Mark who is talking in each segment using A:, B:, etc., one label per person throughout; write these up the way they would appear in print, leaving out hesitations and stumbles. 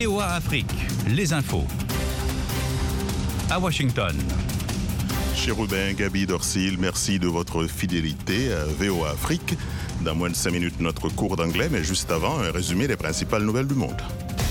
A: VOA Afrique, les infos. À Washington.
B: Chérubin, Gabi Dorsil, merci de votre fidélité à VOA Afrique. Dans moins de 5 minutes, notre cours d'anglais, mais juste avant, un résumé des principales nouvelles du monde.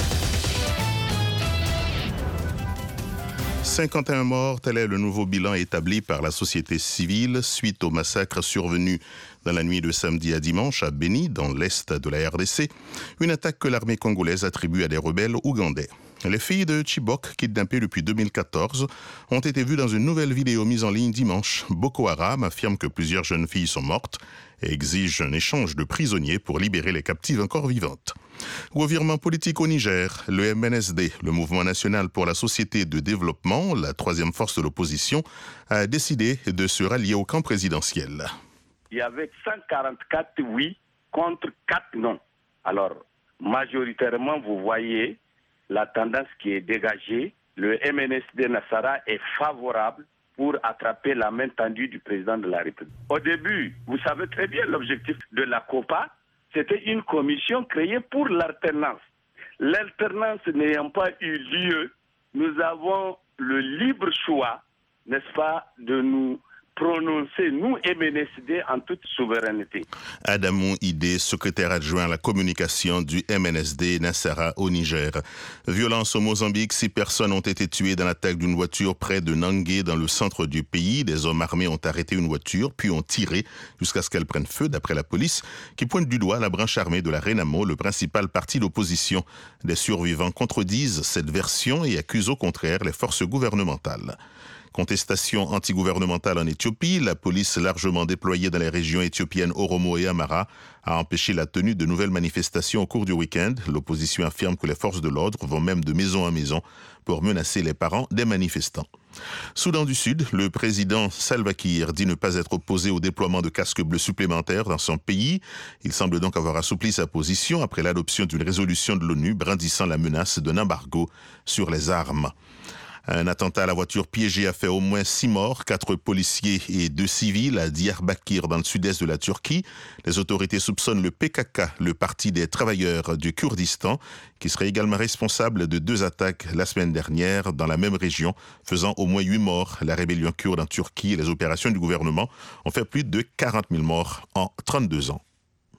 B: 51 morts, tel est le nouveau bilan établi par la société civile suite au massacre survenu dans la nuit de samedi à dimanche à Beni, dans l'est de la RDC, une attaque que l'armée congolaise attribue à des rebelles ougandais. Les filles de Chibok, kidnappées depuis 2014, ont été vues dans une nouvelle vidéo mise en ligne dimanche. Boko Haram affirme que plusieurs jeunes filles sont mortes et exige un échange de prisonniers pour libérer les captives encore vivantes. Revirement politique au Niger, le MNSD, le Mouvement national pour la société de développement, la troisième force de l'opposition, a décidé de se rallier au camp présidentiel.
C: Il y avait 144 oui contre 4 non. Alors, majoritairement, vous voyez la tendance qui est dégagée. Le MNSD Nassara est favorable pour attraper la main tendue du président de la République. Au début, vous savez très bien l'objectif de la COPA, c'était une commission créée pour l'alternance. L'alternance n'ayant pas eu lieu, nous avons le libre choix, n'est-ce pas, de nous prononcer, nous, MNSD, en toute souveraineté.
B: Adamou Idé, secrétaire adjoint à la communication du MNSD Nassara au Niger. Violence au Mozambique, 6 personnes ont été tuées dans l'attaque d'une voiture près de Nangué, dans le centre du pays. Des hommes armés ont arrêté une voiture, puis ont tiré jusqu'à ce qu'elle prenne feu, d'après la police, qui pointe du doigt la branche armée de la Renamo, le principal parti d'opposition. Des survivants contredisent cette version et accusent au contraire les forces gouvernementales. Contestation antigouvernementale en Éthiopie, la police largement déployée dans les régions éthiopiennes Oromo et Amara a empêché la tenue de nouvelles manifestations au cours du week-end. L'opposition affirme que les forces de l'ordre vont même de maison en maison pour menacer les parents des manifestants. Soudan du Sud, le président Salva Kiir dit ne pas être opposé au déploiement de casques bleus supplémentaires dans son pays. Il semble donc avoir assoupli sa position après l'adoption d'une résolution de l'ONU brandissant la menace d'un embargo sur les armes. Un attentat à la voiture piégée a fait au moins 6 morts, 4 policiers et 2 civils à Diyarbakir dans le sud-est de la Turquie. Les autorités soupçonnent le PKK, le Parti des travailleurs du Kurdistan, qui serait également responsable de 2 attaques la semaine dernière dans la même région, faisant au moins 8 morts. La rébellion kurde en Turquie et les opérations du gouvernement ont fait plus de 40 000 morts en 32 ans.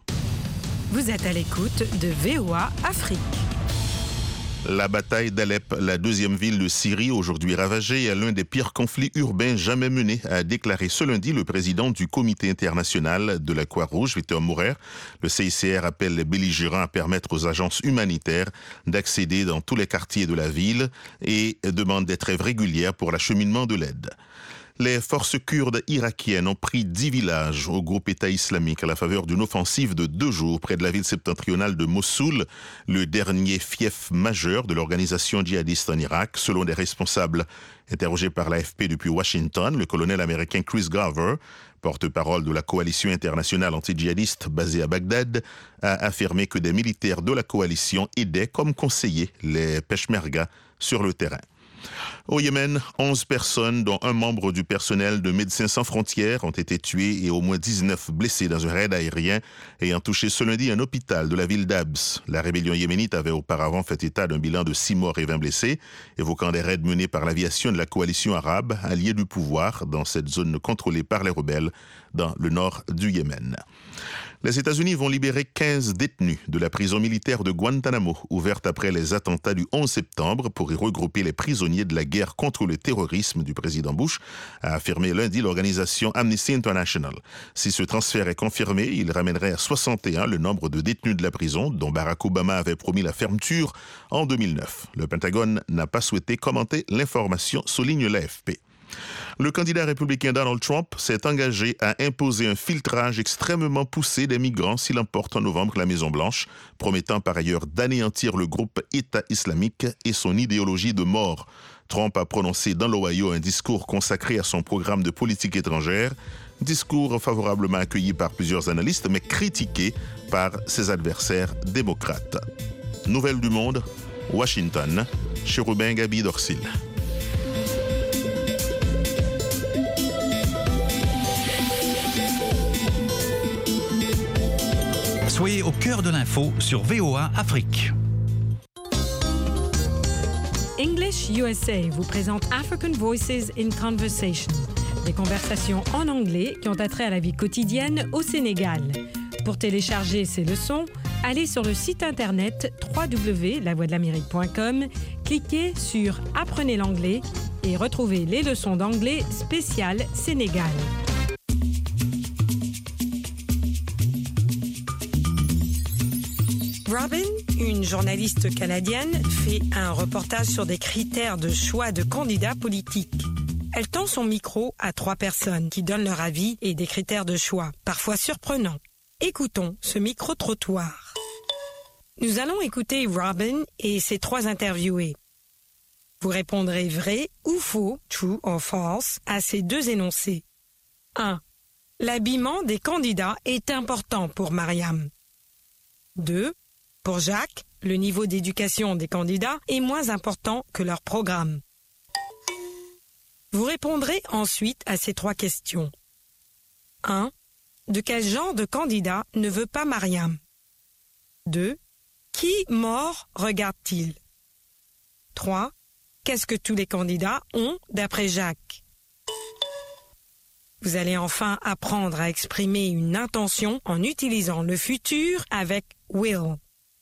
D: Vous êtes à l'écoute de VOA Afrique.
B: La bataille d'Alep, la deuxième ville de Syrie, aujourd'hui ravagée, est l'un des pires conflits urbains jamais menés, a déclaré ce lundi le président du comité international de la Croix-Rouge, Victor Maurer. Le CICR appelle les belligérants à permettre aux agences humanitaires d'accéder dans tous les quartiers de la ville et demande des trêves régulières pour l'acheminement de l'aide. Les forces kurdes irakiennes ont pris 10 villages au groupe État islamique à la faveur d'une offensive de 2 jours près de la ville septentrionale de Mossoul, le dernier fief majeur de l'organisation djihadiste en Irak, selon des responsables interrogés par l'AFP depuis Washington. Le colonel américain Chris Garver, porte-parole de la coalition internationale anti-djihadiste basée à Bagdad, a affirmé que des militaires de la coalition aidaient comme conseillers les Peshmerga sur le terrain. Au Yémen, 11 personnes, dont un membre du personnel de Médecins sans frontières, ont été tuées et au moins 19 blessés dans un raid aérien ayant touché ce lundi un hôpital de la ville d'Abs. La rébellion yéménite avait auparavant fait état d'un bilan de 6 morts et 20 blessés, évoquant des raids menés par l'aviation de la coalition arabe, alliée du pouvoir, dans cette zone contrôlée par les rebelles, dans le nord du Yémen. Les États-Unis vont libérer 15 détenus de la prison militaire de Guantanamo, ouverte après les attentats du 11 septembre pour y regrouper les prisonniers de la guerre contre le terrorisme du président Bush, a affirmé lundi l'organisation Amnesty International. Si ce transfert est confirmé, il ramènerait à 61 le nombre de détenus de la prison, dont Barack Obama avait promis la fermeture en 2009. Le Pentagone n'a pas souhaité commenter l'information, souligne l'AFP. Le candidat républicain Donald Trump s'est engagé à imposer un filtrage extrêmement poussé des migrants s'il emporte en novembre la Maison-Blanche, promettant par ailleurs d'anéantir le groupe État islamique et son idéologie de mort. Trump a prononcé dans l'Ohio un discours consacré à son programme de politique étrangère, discours favorablement accueilli par plusieurs analystes, mais critiqué par ses adversaires démocrates. Nouvelles du monde, Washington, Chérubin Gabi Dorsil.
A: Soyez au cœur de l'info sur VOA Afrique.
D: English USA vous présente African Voices in Conversation, des conversations en anglais qui ont attrait à la vie quotidienne au Sénégal. Pour télécharger ces leçons, allez sur le site internet www.lavoixdelamérique.com, cliquez sur « Apprenez l'anglais » et retrouvez les leçons d'anglais spéciales Sénégal. Robin, une journaliste canadienne, fait un reportage sur des critères de choix de candidats politiques. Elle tend son micro à 3 personnes qui donnent leur avis et des critères de choix, parfois surprenants. Écoutons ce micro-trottoir. Nous allons écouter Robin et ses 3 interviewés. Vous répondrez vrai ou faux, true or false, à ces 2 énoncés. 1. L'habillement des candidats est important pour Mariam. 2. Pour Jacques, le niveau d'éducation des candidats est moins important que leur programme. Vous répondrez ensuite à ces 3 questions. 1. De quel genre de candidat ne veut pas Mariam? 2. Qui mort regarde-t-il? 3. Qu'est-ce que tous les candidats ont d'après Jacques? Vous allez enfin apprendre à exprimer une intention en utilisant le futur avec will.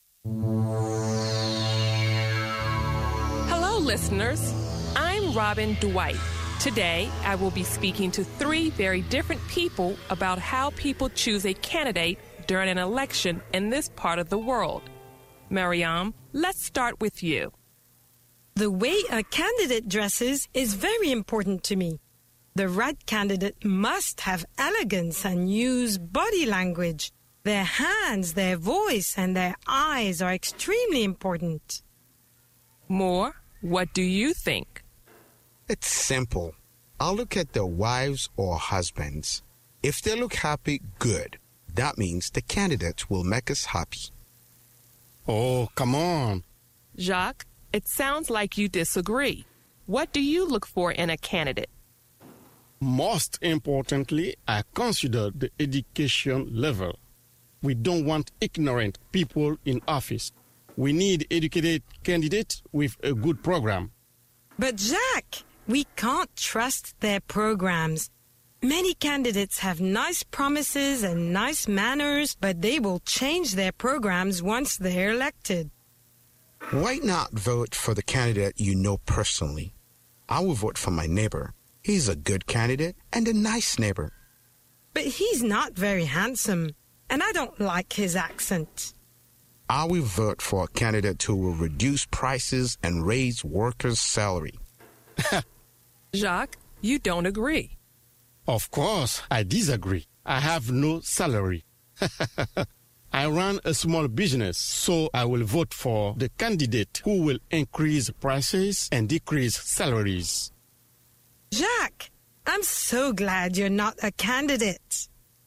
E: Hello, listeners. I'm Robin Dwight. Today, I will be speaking to 3 very different people about how people choose a candidate during an election in this part of the world. Mariam, let's start with you.
D: The way a candidate dresses is very important to me. The right candidate must have elegance and use body language. Their hands, their voice, and their eyes are extremely important.
E: Moore, what do you think?
F: It's simple. I'll look at their wives or husbands. If they look happy, good. That means the candidate will make us happy.
G: Oh, come on.
E: Jacques, it sounds like you disagree. What do you look for in a candidate?
G: Most importantly, I consider the education level. We don't want ignorant people in office. We need educated candidates with a good program.
D: But Jacques, we can't trust their programs. Many candidates have nice promises and nice manners, but they will change their programs once they're elected.
F: Why not vote for the candidate you know personally? I will vote for my neighbor. He's a good candidate and a nice neighbor.
D: But he's not very handsome, and I don't like his accent.
F: I will vote for a candidate who will reduce prices and raise workers' salary.
E: Jacques, you don't agree.
G: Of course, I disagree. I have no salary. I run a small business, so I will vote for the candidate who will increase prices and decrease salaries.
D: Jacques, I'm so glad you're not a candidate.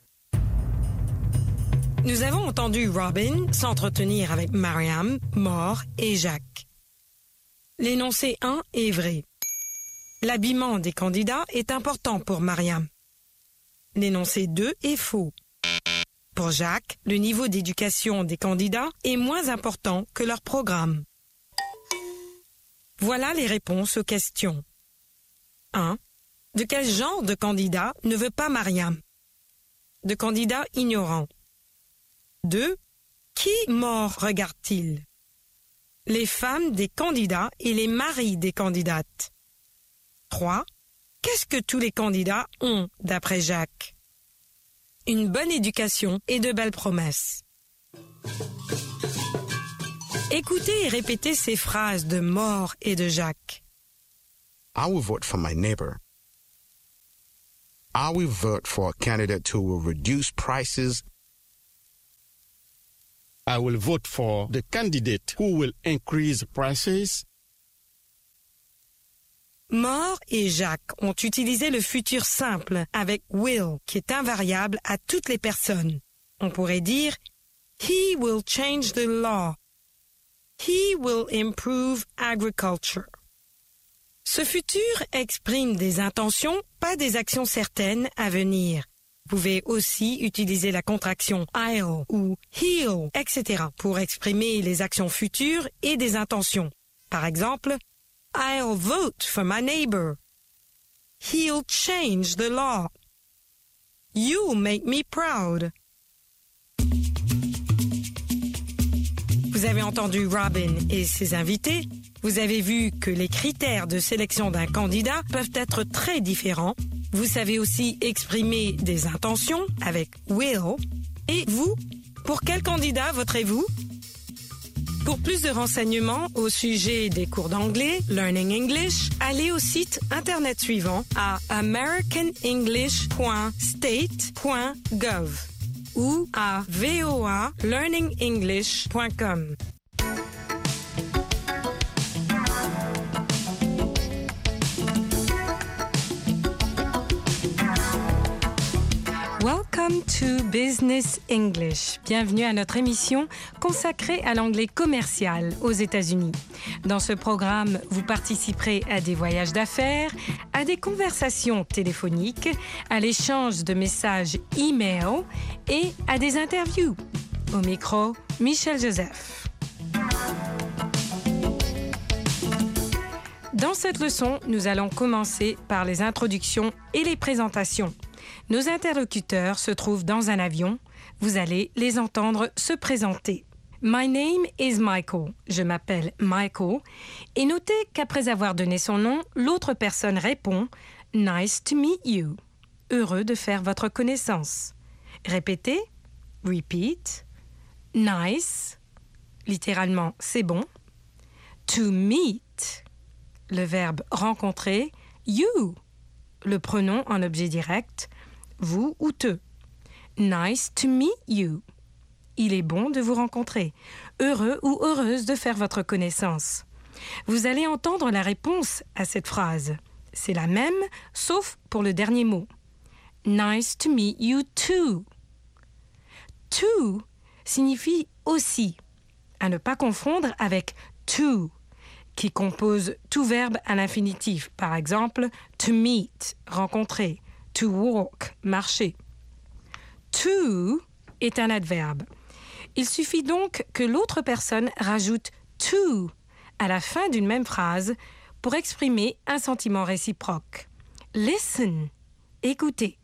D: Nous avons entendu Robin s'entretenir avec Mariam, Moore et Jacques. L'énoncé 1 est vrai. L'habillement des candidats est important pour Mariam. L'énoncé 2 est faux. Pour Jacques, le niveau d'éducation des candidats est moins important que leur programme. Voilà les réponses aux questions. 1. De quel genre de candidat ne veut pas Mariam? De candidats ignorants. 2. Qui mort regarde-t-il? Les femmes des candidats et les maris des candidates. 3. Qu'est-ce que tous les candidats ont d'après Jacques? Une bonne éducation et de belles promesses. Écoutez et répétez ces phrases de Moore et de Jacques.
F: I will vote for my neighbor. I will vote for a candidate who will reduce prices.
G: I will vote for the candidate who will increase prices.
D: Moore et Jacques ont utilisé le futur simple avec will, qui est invariable à toutes les personnes. On pourrait dire « He will change the law ». « He will improve agriculture ». Ce futur exprime des intentions, pas des actions certaines à venir. Vous pouvez aussi utiliser la contraction « I'll » ou « he'll », etc. pour exprimer les actions futures et des intentions. Par exemple, I'll vote for my neighbor. He'll change the law. You'll make me proud. Vous avez entendu Robin et ses invités. Vous avez vu que les critères de sélection d'un candidat peuvent être très différents. Vous savez aussi exprimer des intentions avec will. Et vous, pour quel candidat voterez-vous? Pour plus de renseignements au sujet des cours d'anglais, Learning English, allez au site internet suivant à americanenglish.state.gov ou à voalearningenglish.com. Welcome to Business English. Bienvenue à notre émission consacrée à l'anglais commercial aux États-Unis. Dans ce programme, vous participerez à des voyages d'affaires, à des conversations téléphoniques, à l'échange de messages e-mail et à des interviews. Au micro, Michel Joseph. Dans cette leçon, nous allons commencer par les introductions et les présentations. Nos interlocuteurs se trouvent dans un avion. Vous allez les entendre se présenter. My name is Michael. Je m'appelle Michael. Et notez qu'après avoir donné son nom, l'autre personne répond « Nice to meet you ». Heureux de faire votre connaissance. Répétez. Repeat. Nice. Littéralement, c'est bon. To meet. Le verbe rencontrer. You. Le pronom en objet direct. Vous ou te. Nice to meet you. Il est bon de vous rencontrer. Heureux ou heureuse de faire votre connaissance. Vous allez entendre la réponse à cette phrase. C'est la même, sauf pour le dernier mot. Nice to meet you too. To signifie aussi, à ne pas confondre avec to, qui compose tout verbe à l'infinitif. Par exemple, to meet, rencontrer. To walk, marcher. To est un adverbe. Il suffit donc que l'autre personne rajoute to à la fin d'une même phrase pour exprimer un sentiment réciproque. Listen, écoutez.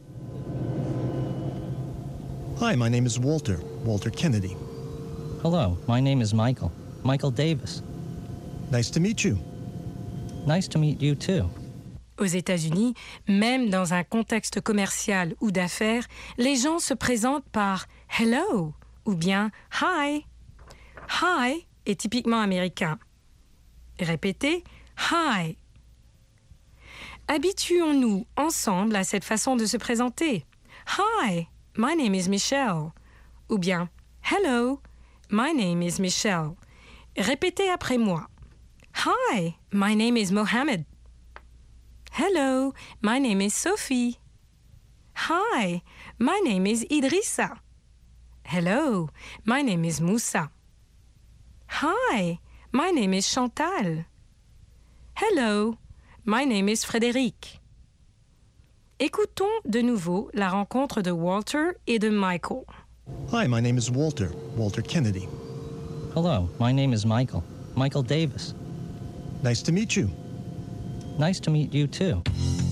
H: Hi, my name is Walter Kennedy.
I: Hello, my name is Michael Davis.
H: Nice to meet you.
I: Nice to meet you too.
D: Aux États-Unis, même dans un contexte commercial ou d'affaires, les gens se présentent par « hello » ou bien « hi ». « Hi » est typiquement américain. Répétez « hi ». Habituons-nous ensemble à cette façon de se présenter. « Hi, my name is Michelle » ou bien « hello, my name is Michelle ». Répétez après moi. « Hi, my name is Mohammed ». Hello, my name is Sophie. Hi, my name is Idrissa. Hello, my name is Moussa. Hi, my name is Chantal. Hello, my name is Frédéric. Écoutons de nouveau la rencontre de Walter et de Michael.
H: Hi, my name is Walter Kennedy.
I: Hello, my name is Michael Davis.
H: Nice to meet you.
I: Nice to meet you too.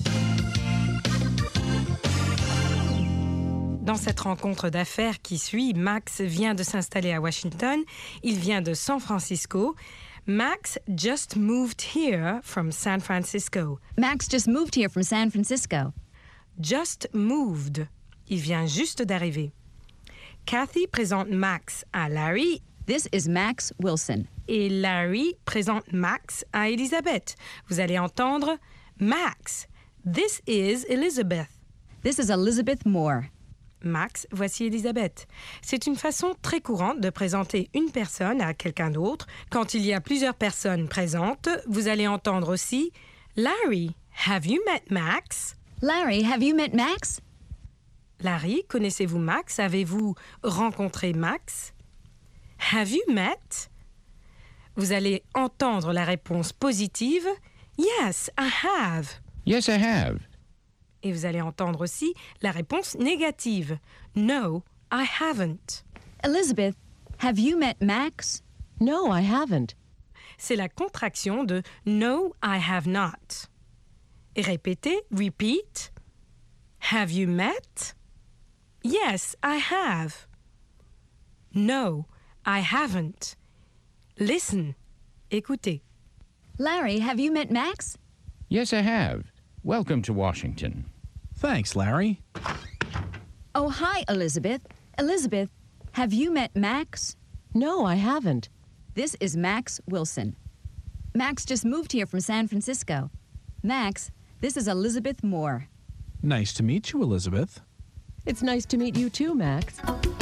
D: Dans cette rencontre d'affaires qui suit, Max vient de s'installer à Washington. Il vient de San Francisco. Max just moved here from San Francisco.
J: Max just moved here from San Francisco.
D: Just moved. Il vient juste d'arriver. Kathy présente Max à Larry.
J: This is Max Wilson.
D: Et Larry présente Max à Elizabeth. Vous allez entendre Max. This is Elizabeth.
J: This is Elizabeth Moore.
D: Max, voici Elizabeth. C'est une façon très courante de présenter une personne à quelqu'un d'autre. Quand il y a plusieurs personnes présentes, vous allez entendre aussi Larry, have you met Max?
J: Larry, have you met Max?
D: Larry, connaissez-vous Max? Avez-vous rencontré Max? Have you met? Vous allez entendre la réponse positive. Yes, I have.
K: Yes, I have.
D: Et vous allez entendre aussi la réponse négative. No, I haven't.
J: Elizabeth, have you met Max?
L: No, I haven't.
D: c'est la contraction de No, I have not. Et répétez, repeat. Have you met? Yes, I have. No, I haven't. Listen. Écoutez.
J: Larry, have you met Max?
K: Yes, I have. Welcome to Washington.
H: Thanks, Larry.
J: Oh, hi, Elizabeth. Elizabeth, have you met Max?
L: No, I haven't.
J: This is Max Wilson. Max just moved here from San Francisco. Max, this is Elizabeth Moore.
H: Nice to meet you, Elizabeth.
L: It's nice to meet you too, Max.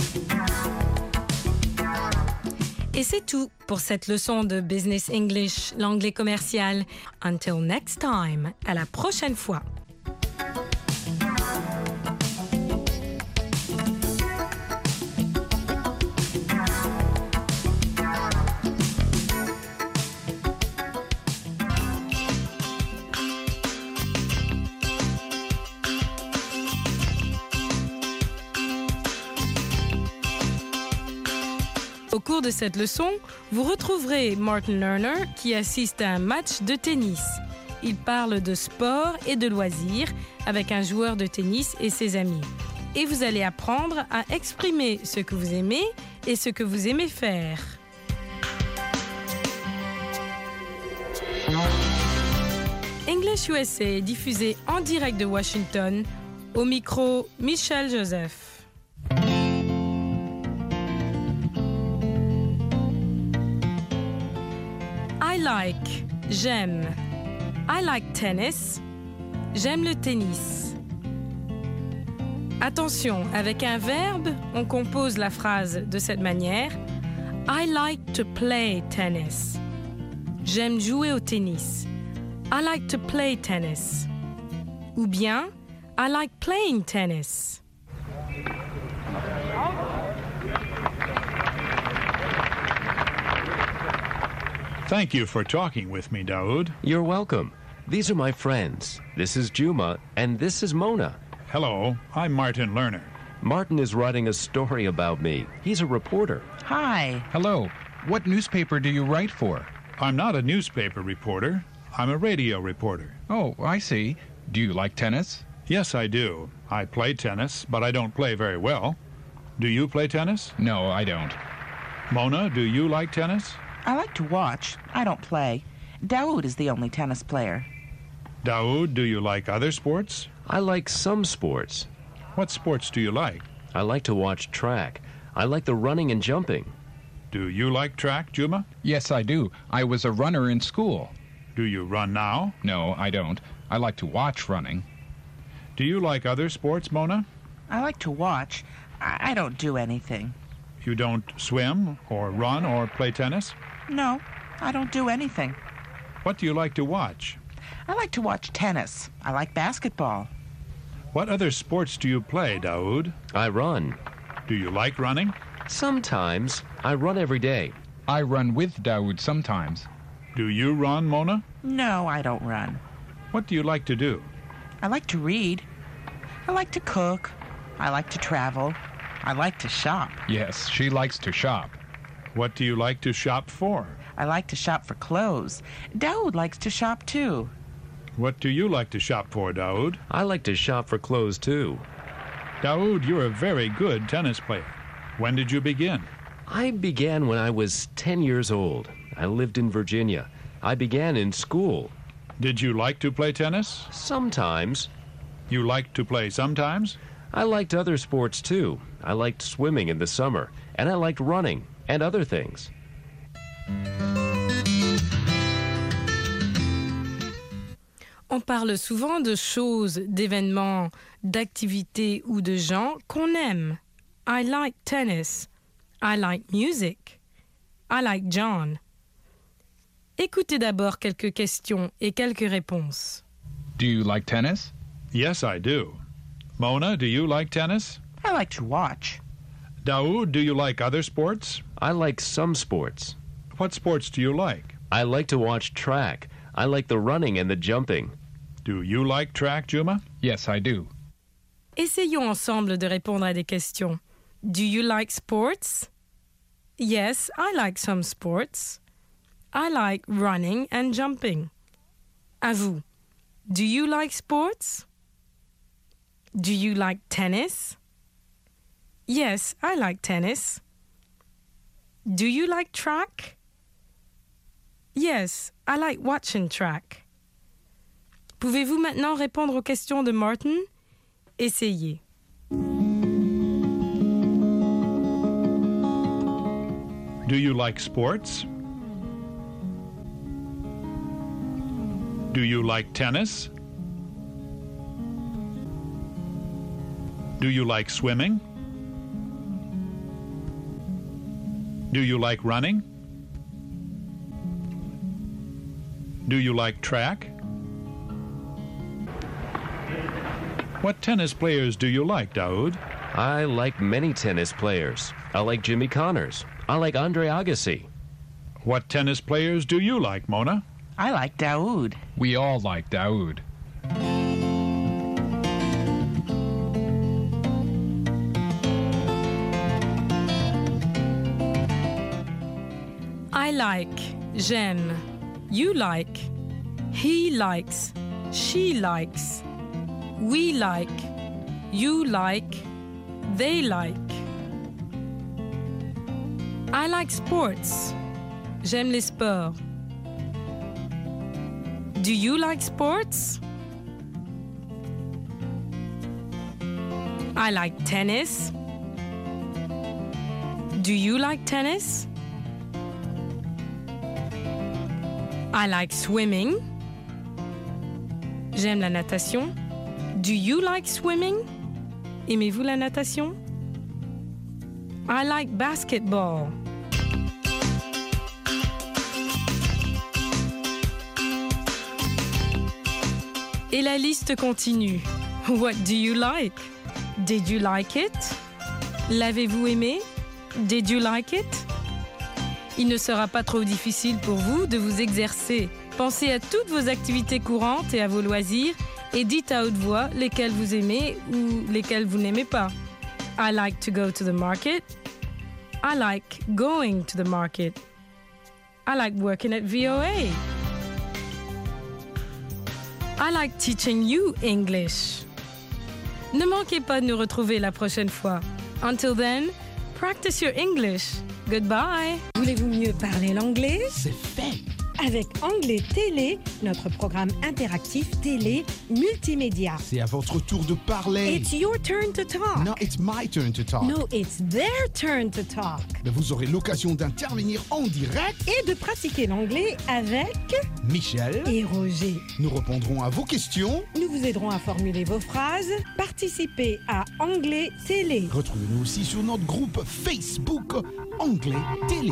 D: Et c'est tout pour cette leçon de Business English, l'anglais commercial. Until next time, à la prochaine fois. Au cours de cette leçon, vous retrouverez Martin Lerner qui assiste à un match de tennis. Il parle de sport et de loisirs avec un joueur de tennis et ses amis. Et vous allez apprendre à exprimer ce que vous aimez et ce que vous aimez faire. English USA est diffusé en direct de Washington. Au micro, Michel Joseph. I like, j'aime. I like tennis. J'aime le tennis. Attention, avec un verbe, on compose la phrase de cette manière. I like to play tennis. J'aime jouer au tennis. I like to play tennis. Ou bien, I like playing tennis.
A: Thank you for talking with me, Daoud.
M: You're welcome. These are my friends. This is Juma, and this is Mona.
A: Hello, I'm Martin Lerner.
M: Martin is writing a story about me. He's a reporter.
N: Hi.
K: Hello. What newspaper do you write for?
A: I'm not a newspaper reporter. I'm a radio reporter.
K: Oh, I see. Do you like tennis?
A: Yes, I do. I play tennis, but I don't play very well. Do you play tennis?
K: No, I don't.
A: Mona, do you like tennis?
N: I like to watch. I don't play. Daoud is the only tennis player.
A: Daoud, do you like other sports?
M: I like some sports.
A: What sports do you like?
M: I like to watch track. I like the running and jumping.
A: Do you like track, Juma?
K: Yes, I do. I was a runner in school.
A: Do you run now?
K: No, I don't. I like to watch running.
A: Do you like other sports, Mona?
N: I like to watch. I don't do anything.
A: You don't swim or run or play tennis?
N: No, I don't do anything.
A: What do you like to watch?
N: I like to watch tennis. I like basketball.
A: What other sports do you play, Daoud?
M: I run.
A: Do you like running?
M: Sometimes. I run every day.
K: I run with Daoud sometimes.
A: Do you run, Mona?
N: No, I don't run.
A: What do you like to do?
N: I like to read. I like to cook. I like to travel. I like to shop.
K: Yes, she likes to shop.
A: What do you like to shop for?
N: I like to shop for clothes. Daoud likes to shop too.
A: What do you like to shop for, Daoud?
M: I like to shop for clothes too.
A: Daoud, you're a very good tennis player. When did you begin?
M: I began when I was 10 years old. I lived in Virginia. I began in school.
A: Did you like to play tennis?
M: Sometimes.
A: You liked to play sometimes?
M: I liked other sports too. I liked swimming in the summer, and I liked running and other things.
D: On parle souvent de choses, d'événements, d'activités ou de gens qu'on aime. I like tennis. I like music. I like John. Écoutez d'abord quelques questions et quelques réponses.
K: Do you like tennis?
A: Yes, I do. Mona, do you like tennis?
N: I like to watch.
A: Daoud, do you like other sports?
M: I like some sports.
A: What sports do you like?
M: I like to watch track. I like the running and the jumping.
A: Do you like track, Juma?
K: Yes, I do.
D: Essayons ensemble de répondre à des questions. Do you like sports? Yes, I like some sports. I like running and jumping. À vous. Do you like sports? Do you like tennis? Yes, I like tennis. Do you like track? Yes, I like watching track. Pouvez-vous maintenant répondre aux questions de Martin? Essayez.
A: Do you like sports? Do you like tennis? Do you like swimming? Do you like running? Do you like track? What tennis players do you like, Daoud?
M: I like many tennis players. I like Jimmy Connors. I like Andre Agassi.
A: What tennis players do you like, Mona?
N: I like Daoud.
K: We all like Daoud.
D: I like, j'aime. You like. He likes. She likes. We like. You like. They like. I like sports. J'aime les sports. Do you like sports? I like tennis. Do you like tennis? I like swimming. J'aime la natation. Do you like swimming? Aimez-vous la natation? I like basketball. Et la liste continue. What do you like? Did you like it? L'avez-vous aimé? Did you like it? Il ne sera pas trop difficile pour vous de vous exercer. Pensez à toutes vos activités courantes et à vos loisirs et dites à haute voix lesquelles vous aimez ou lesquelles vous n'aimez pas. I like to go to the market. I like going to the market. I like working at VOA. I like teaching you English. Ne manquez pas de nous retrouver la prochaine fois. Until then, practice your English. Goodbye.
O: Voulez-vous mieux parler l'anglais?
F: C'est fait.
O: Avec Anglais Télé, notre programme interactif télé multimédia.
F: C'est à votre tour de parler.
O: It's your turn to talk.
F: No, it's my turn to talk.
O: No, it's their turn to talk.
F: Mais vous aurez l'occasion d'intervenir en direct
O: et de pratiquer l'anglais avec
F: Michel
O: et Roger.
F: Nous répondrons à vos questions.
O: Nous vous aiderons à formuler vos phrases. Participez à Anglais Télé.
F: Retrouvez-nous aussi sur notre groupe Facebook Anglais Télé.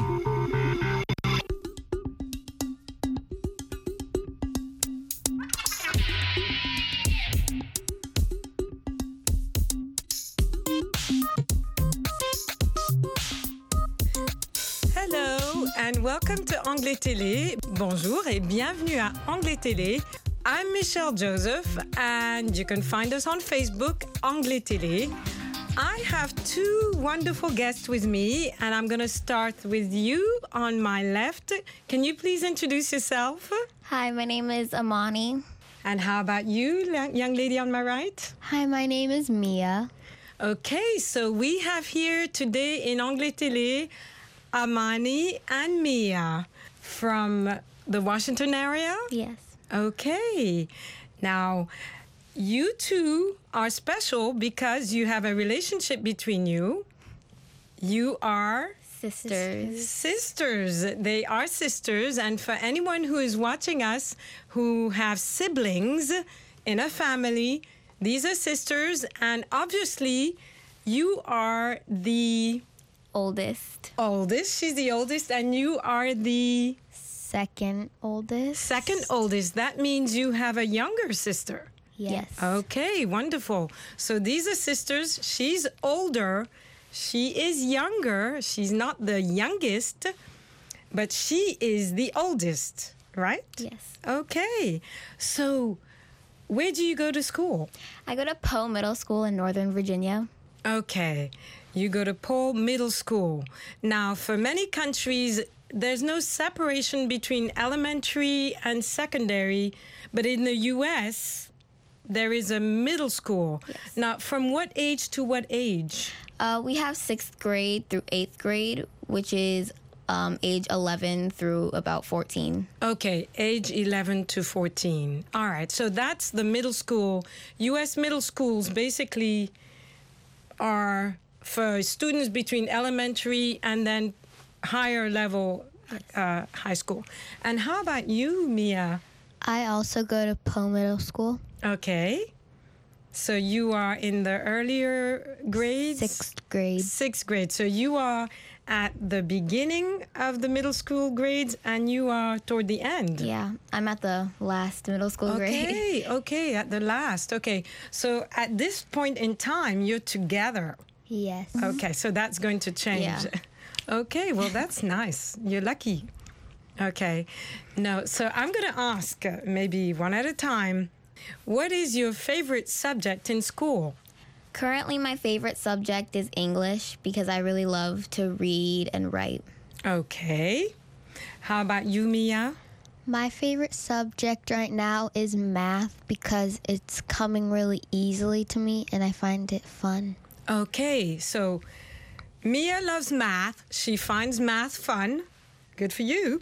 D: And welcome to Anglais Télé. Bonjour et bienvenue à Anglais Télé. I'm Michelle Joseph and you can find us on Facebook, Anglais Télé. I have two wonderful guests with me and I'm going to start with you on my left. Can you please introduce yourself?
P: Hi, my name is Amani.
D: And how about you, young lady on my right?
P: Hi, my name is Mia.
D: Okay, so we have here today in Anglais Télé Amani and Mia from the Washington area?
P: Yes.
D: Okay. Now, you two are special because you have a relationship between you. You are...
P: Sisters.
D: Sisters. They are sisters. And for anyone who is watching us who have siblings in a family, these are sisters. And obviously, you are the...
P: Oldest.
D: She's the oldest, and you are the
P: second oldest.
D: Second oldest. That means you have a younger sister.
P: Yes.
D: Okay, wonderful. So these are sisters. She's older. She is younger. She's not the youngest, but she is the oldest, right?
P: Yes.
D: Okay. So where do you go to school?
P: I go to Poe Middle School in Northern Virginia.
D: Okay. You go to Poe Middle School. Now, for many countries, there's no separation between elementary and secondary, but in the U.S., there is a middle school.
P: Yes.
D: Now, from what age to what age?
P: We have 6th grade through 8th grade, which is age 11 through about 14.
D: Okay, age 11 to 14. All right, so that's the middle school. U.S. middle schools basically are for students between elementary and then higher level high school. And how about you, Mia?
P: I also go to Poe Middle School.
D: Okay. So you are in the earlier grades?
P: 6th grade.
D: 6th grade. So you are at the beginning of the middle school grades and you are toward the end.
P: Yeah, I'm at the last middle school grade.
D: Okay, at the last. Okay, so at this point in time, you're together.
P: Yes.
D: Okay, so that's going to change.
P: Yeah.
D: Okay, well, that's nice. You're lucky. Okay. No, so I'm going to ask, maybe one at a time, what is your favorite subject in school?
P: Currently, my favorite subject is English because I really love to read and write.
D: Okay. How about you, Mia?
Q: My favorite subject right now is math because it's coming really easily to me and I find it fun.
D: Okay, so Mia loves math. She finds math fun. Good for you.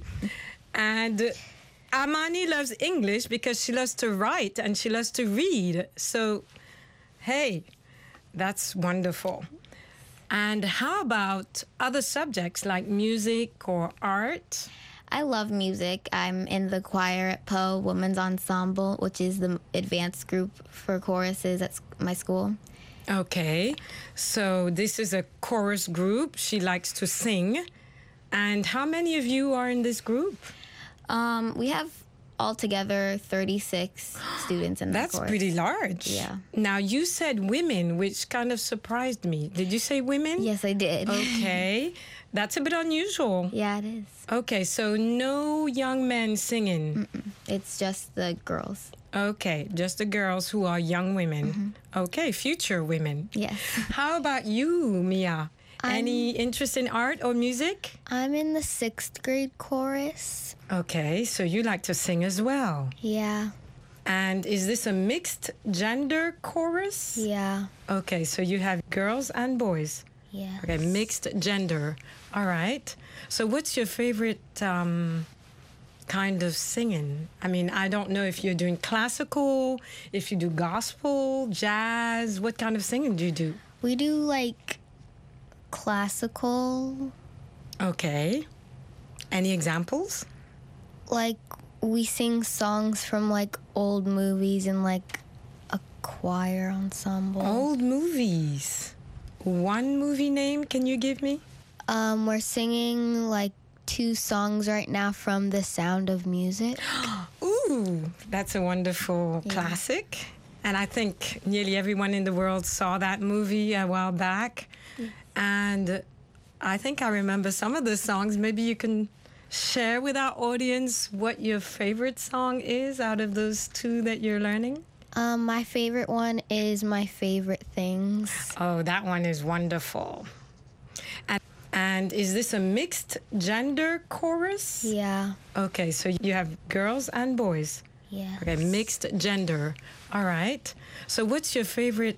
D: And Amani loves English because she loves to write and she loves to read. So, hey, that's wonderful. And how about other subjects like music or art?
P: I love music. I'm in the choir at Poe Women's Ensemble, which is the advanced group for choruses at my school.
D: Okay, so this is a chorus group. She likes to sing. And how many of you are in this group?
P: We have altogether 36 students in the
D: That's
P: chorus.
D: pretty large.
P: Yeah.
D: Now, you said women, which kind of surprised me. Did you say women?
P: Yes, I did.
D: Okay. That's a bit unusual.
P: Yeah, it is.
D: Okay, so no young men singing.
P: It's just the girls.
D: Okay, just the girls who are young women. Okay, future women.
P: Yes.
D: How about you, Mia? Any interest in art or music?
Q: I'm in the 6th grade chorus.
D: Okay, so you like to sing as well.
Q: Yeah.
D: And is this a mixed gender chorus?
Q: Yeah.
D: Okay, so you have girls and boys.
Q: Yeah.
D: Okay, mixed gender. All right. So what's your favorite kind of singing? I mean, I don't know if you're doing classical, if you do gospel, jazz. What kind of singing do you do?
Q: We do like classical.
D: Okay. Any examples?
Q: Like we sing songs from like old movies in like a choir ensemble.
D: Old movies. One movie name can you give me?
Q: We're singing like 2 songs right now from The Sound of Music.
D: Ooh, that's a wonderful classic. And I think nearly everyone in the world saw that movie a while back. And I think I remember some of the songs. Maybe you can share with our audience what your favorite song is out of those 2 that you're learning.
Q: My favorite one is My Favorite Things.
D: Oh, that one is wonderful. And is this a mixed gender chorus?
Q: Yeah.
D: Okay, so you have girls and boys.
Q: Yeah.
D: Okay, mixed gender. All right. So what's your favorite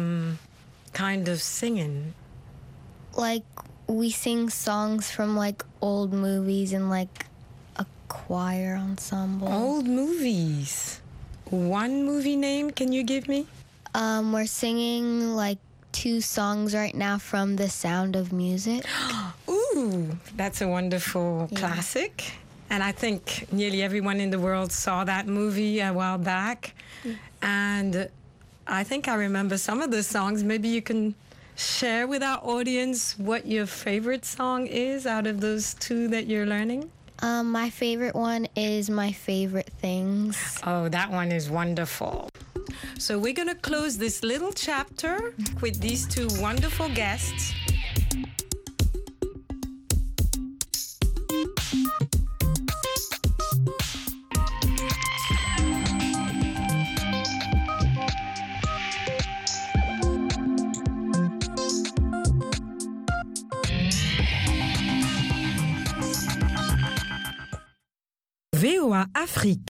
D: kind of singing?
Q: Like we sing songs from like old movies in like a choir ensemble.
D: Old movies. One movie name can you give me?
Q: We're singing like 2 songs right now from The Sound of Music.
D: Ooh, that's a wonderful classic. And I think nearly everyone in the world saw that movie a while back. And I think I remember some of the songs. Maybe you can share with our audience what your favorite song is out of those 2 that you're learning.
Q: My favorite one is My Favorite Things.
D: Oh, that one is wonderful. So we're going to close this little chapter with these 2 wonderful guests. VOA Afrique.